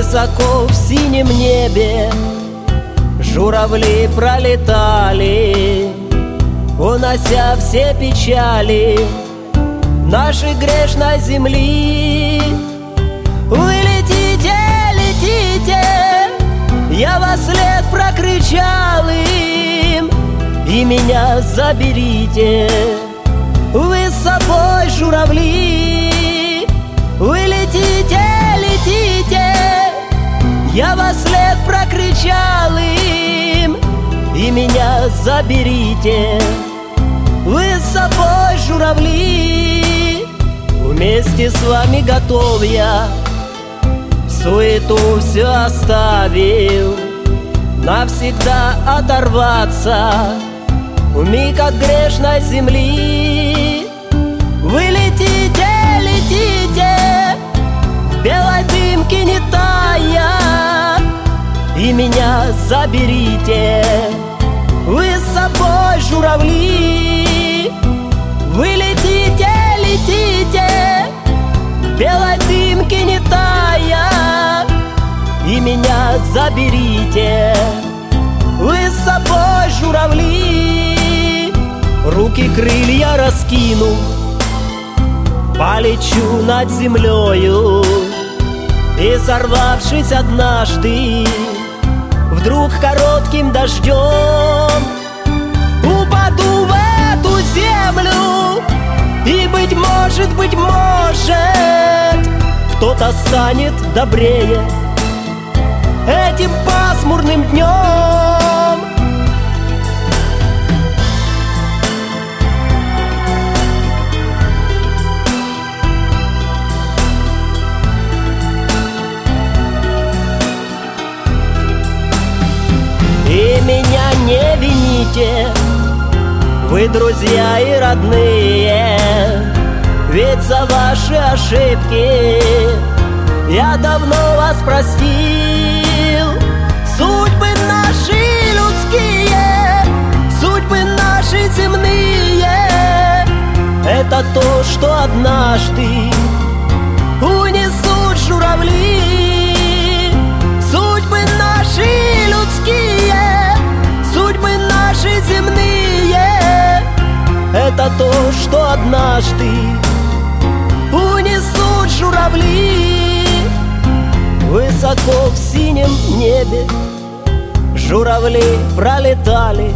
Высоко в синем небе журавли пролетали, унося все печали нашей грешной земли. Вы летите, летите, я во след прокричал им, и меня заберите. Вы с собой, журавли, вы летите, летите, я во след прокричал им, и меня заберите. Вы с собой, журавли, вместе с вами готов я, суету все оставил, навсегда оторваться вмиг от грешной земли. Вы летите, летите, в белой дымке не тая, и меня заберите. Вы с собой, журавли, вы летите, летите, в белой дымке не тая, и меня заберите. Вы с собой, журавли, руки крылья раскину, полечу над землею, и, сорвавшись однажды, вдруг коротким дождем упаду в эту землю, и, быть может, кто-то станет добрее этим пасмурным днем. И меня не вините, вы, друзья и родные, ведь за ваши ошибки я давно вас простил. Судьбы наши людские, судьбы наши земные, это то, что однажды унесут журавли. Судьбы наши людские, судьбы наши земные, это то, что однажды унесут журавли. Высоко в синем небе журавли пролетали,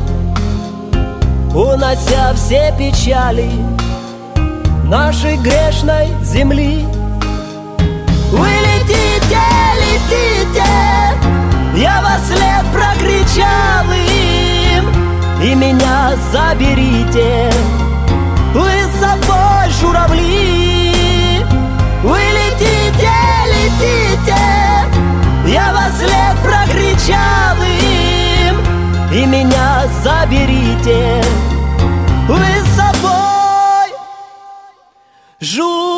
унося все печали нашей грешной земли. Вы летите, летите, я во след прокричал им, и меня заберите. Вы с собой, журавли, вы летите, летите, я во след прокричал им, и меня заберите. Вы с собой, журавли.